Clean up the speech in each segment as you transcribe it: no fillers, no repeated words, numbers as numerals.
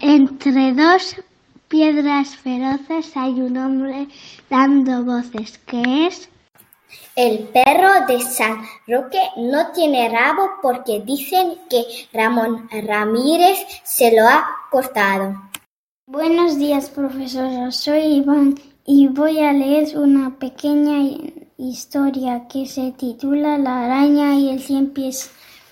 Entre dos piedras feroces hay un hombre dando voces. ¿Qué es? El perro de San Roque no tiene rabo porque dicen que Ramón Ramírez se lo ha cortado. Buenos días, profesora. Soy Iván y voy a leer una pequeña historia que se titula La araña y el 100 pies.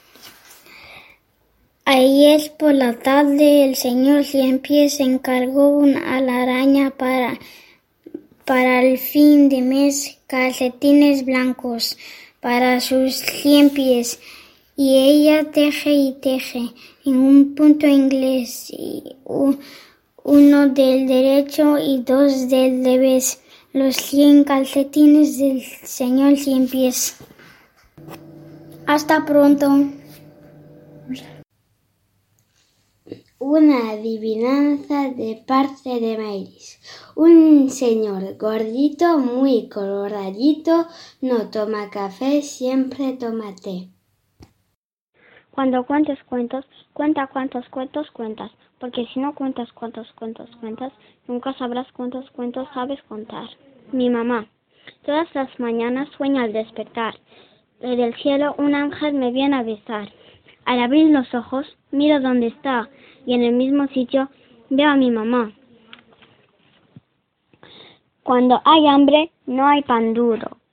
Ayer por la tarde el señor 100 pies encargó a la araña para el fin de mes calcetines blancos para sus 100 pies, y ella teje y teje en un punto inglés, y uno del derecho y dos del revés, los 100 calcetines del señor 100 pies. Hasta pronto. Una adivinanza de parte de Mayris. Un señor gordito, muy coloradito, no toma café, siempre toma té. Cuando cuentes cuentos, cuenta cuántos cuentos cuentas, porque si no cuentas cuántos cuentos cuentas, nunca sabrás cuántos cuentos sabes contar. Mi mamá. Todas las mañanas sueño al despertar. Del cielo un ángel me viene a besar. Al abrir los ojos, miro dónde está, y en el mismo sitio veo a mi mamá. Cuando hay hambre, no hay pan duro.